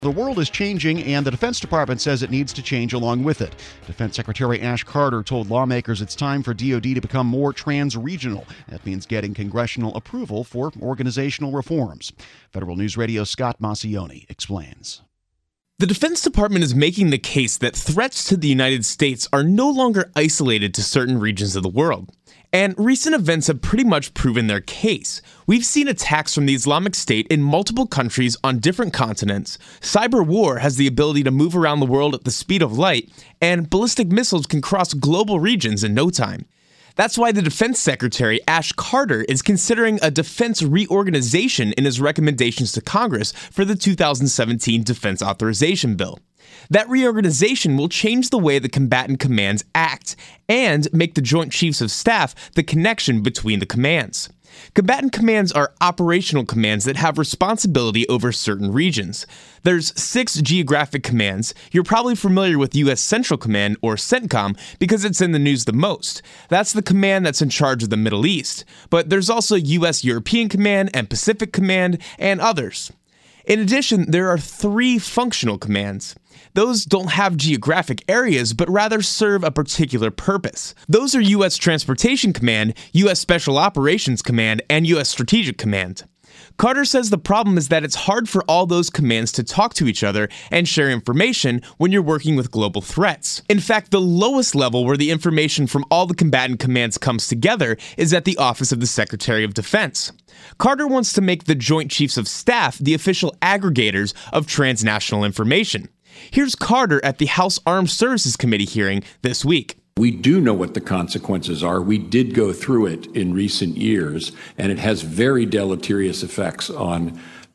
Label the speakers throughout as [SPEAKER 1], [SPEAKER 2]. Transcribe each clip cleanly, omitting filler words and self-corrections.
[SPEAKER 1] The world is changing, and the Defense Department says it needs to change along with it. Defense Secretary Ash Carter told lawmakers it's time for DoD to become more trans-regional. That means getting congressional approval for organizational reforms. Federal News Radio's Scott Massioni explains.
[SPEAKER 2] The Defense Department is making the case that threats to the United States are no longer isolated to certain regions of the world. And recent events have pretty much proven their case. We've seen attacks from the Islamic State in multiple countries on different continents. Cyber war has the ability to move around the world at the speed of light, and ballistic missiles can cross global regions in no time. That's why the Defense Secretary, Ash Carter, is considering a defense reorganization in his recommendations to Congress for the 2017 Defense Authorization Bill. That reorganization will change the way the combatant commands act and make the Joint Chiefs of Staff the connection between the commands. Combatant commands are operational commands that have responsibility over certain regions. There's 6 geographic commands. You're probably familiar with U.S. Central Command, or CENTCOM, because it's in the news the most. That's the command that's in charge of the Middle East. But there's also U.S. European Command and Pacific Command and others. In addition, there are 3 functional commands. Those don't have geographic areas, but rather serve a particular purpose. Those are U.S. Transportation Command, U.S. Special Operations Command, and U.S. Strategic Command. Carter says the problem is that it's hard for all those commands to talk to each other and share information when you're working with global threats. In fact, the lowest level where the information from all the combatant commands comes together is at the Office of the Secretary of Defense. Carter wants to make the Joint Chiefs of Staff the official aggregators of transnational information. Here's Carter at the House Armed Services Committee hearing this week.
[SPEAKER 3] We do know what the consequences are. We did go through it in recent years, and it has very deleterious effects on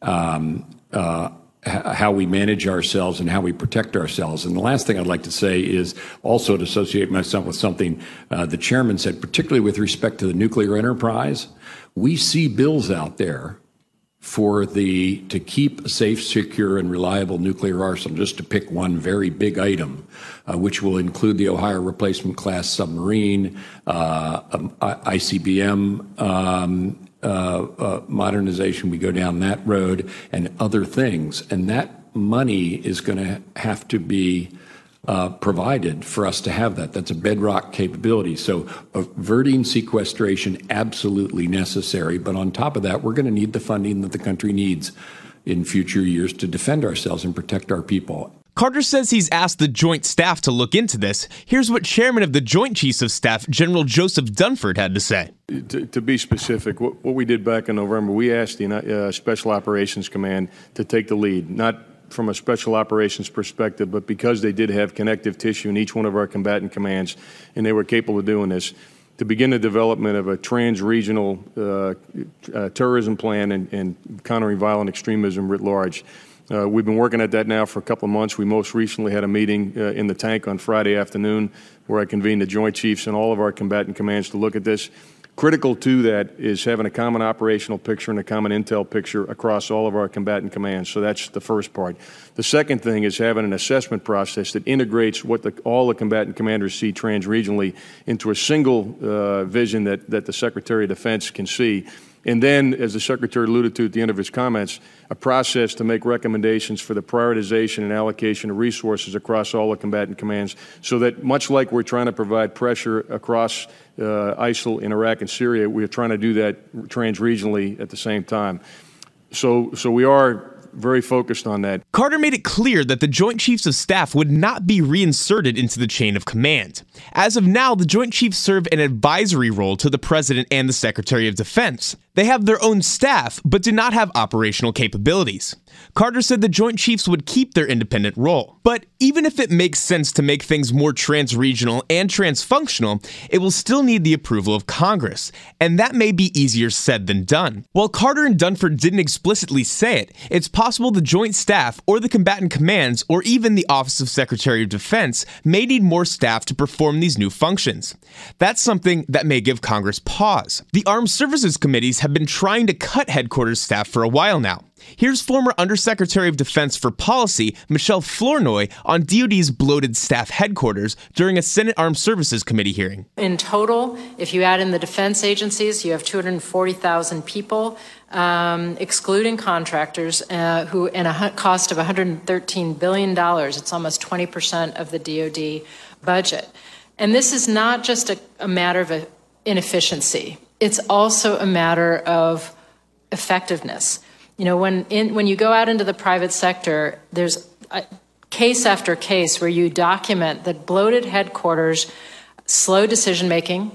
[SPEAKER 3] how we manage ourselves and how we protect ourselves. And the last thing I'd like to say is also to associate myself with something the chairman said, particularly with respect to the nuclear enterprise. We see bills out there to keep a safe, secure, and reliable nuclear arsenal, just to pick one very big item, which will include the Ohio Replacement Class submarine, ICBM modernization. We go down that road and other things. And that money is going to have to be provided for us to have that. That's a bedrock capability. So averting sequestration, absolutely necessary. But on top of that, we're going to need the funding that the country needs in future years to defend ourselves and protect our people.
[SPEAKER 2] Carter says he's asked the Joint Staff to look into this. Here's what Chairman of the Joint Chiefs of Staff, General Joseph Dunford, had to say.
[SPEAKER 4] To be specific, what we did back in November, we asked the Special Operations Command to take the lead, not from a special operations perspective, but because they did have connective tissue in each one of our combatant commands, and they were capable of doing this, to begin the development of a trans-regional terrorism plan and countering violent extremism writ large. We've been working at that now for a couple of months. We most recently had a meeting in the tank on Friday afternoon where I convened the Joint Chiefs and all of our combatant commands to look at this. Critical to that is having a common operational picture and a common intel picture across all of our combatant commands. So that's the first part. The second thing is having an assessment process that integrates what all the combatant commanders see trans-regionally into a single vision that the Secretary of Defense can see. And then, as the Secretary alluded to at the end of his comments, a process to make recommendations for the prioritization and allocation of resources across all the combatant commands so that, much like we're trying to provide pressure across ISIL in Iraq and Syria, we're trying to do that trans-regionally at the same time. So we are very focused on that.
[SPEAKER 2] Carter made it clear that the Joint Chiefs of Staff would not be reinserted into the chain of command. As of now, the Joint Chiefs serve an advisory role to the President and the Secretary of Defense. They have their own staff, but do not have operational capabilities. Carter said the Joint Chiefs would keep their independent role. But even if it makes sense to make things more trans-regional and trans-functional, it will still need the approval of Congress, and that may be easier said than done. While Carter and Dunford didn't explicitly say it, it's possible the Joint Staff or the combatant commands or even the Office of Secretary of Defense may need more staff to perform these new functions. That's something that may give Congress pause. The Armed Services Committees have been trying to cut headquarters staff for a while now. Here's former Undersecretary of Defense for Policy, Michelle Flournoy, on DoD's bloated staff headquarters during a Senate Armed Services Committee hearing.
[SPEAKER 5] In total, if you add in the defense agencies, you have 240,000 people. excluding contractors, who in a cost of $113 billion. It's almost 20% of the DoD budget. And this is not just a matter of inefficiency. It's also a matter of effectiveness. You know, when you go out into the private sector, there's case after case where you document that bloated headquarters, slow decision-making,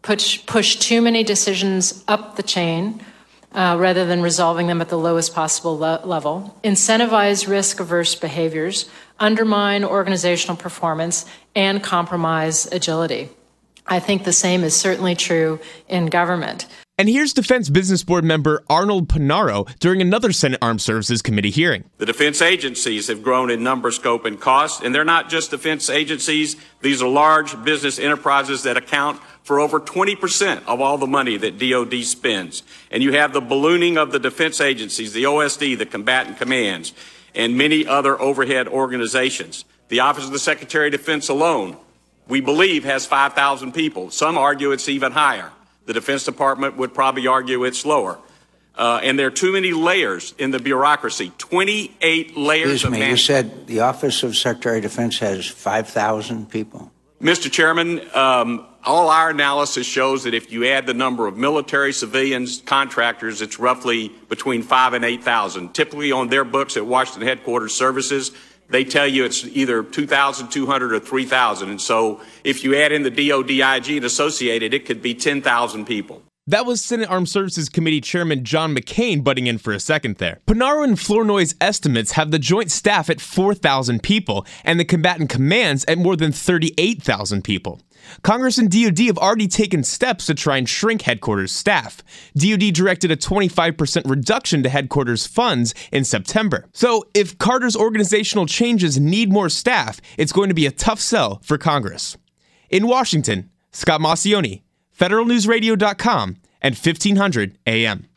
[SPEAKER 5] push too many decisions up the chain, rather than resolving them at the lowest possible level, incentivize risk-averse behaviors, undermine organizational performance, and compromise agility. I think the same is certainly true in government.
[SPEAKER 2] And here's Defense Business Board member Arnold Panaro during another Senate Armed Services Committee hearing.
[SPEAKER 6] The defense agencies have grown in number, scope, and cost, and they're not just defense agencies. These are large business enterprises that account for over 20% of all the money that DoD spends. And you have the ballooning of the defense agencies, the OSD, the combatant commands, and many other overhead organizations. The Office of the Secretary of Defense alone, we believe, has 5,000 people. Some argue it's even higher. The Defense Department would probably argue it's lower. And there are too many layers in the bureaucracy, 28 layers of management.
[SPEAKER 7] You said the Office of Secretary of Defense has 5,000 people?
[SPEAKER 6] Mr. Chairman, all our analysis shows that if you add the number of military, civilians, contractors, it's roughly between 5,000 and 8,000. Typically on their books at Washington Headquarters Services, they tell you it's either 2,200 or 3,000. And so if you add in the DoD, IG, and Associated, it could be 10,000 people.
[SPEAKER 2] That was Senate Armed Services Committee Chairman John McCain butting in for a second there. Panaro and Flournoy's estimates have the joint staff at 4,000 people and the combatant commands at more than 38,000 people. Congress and DoD have already taken steps to try and shrink headquarters staff. DoD directed a 25% reduction to headquarters funds in September. So if Carter's organizational changes need more staff, it's going to be a tough sell for Congress. In Washington, Scott Maucione, federalnewsradio.com and 1500 AM.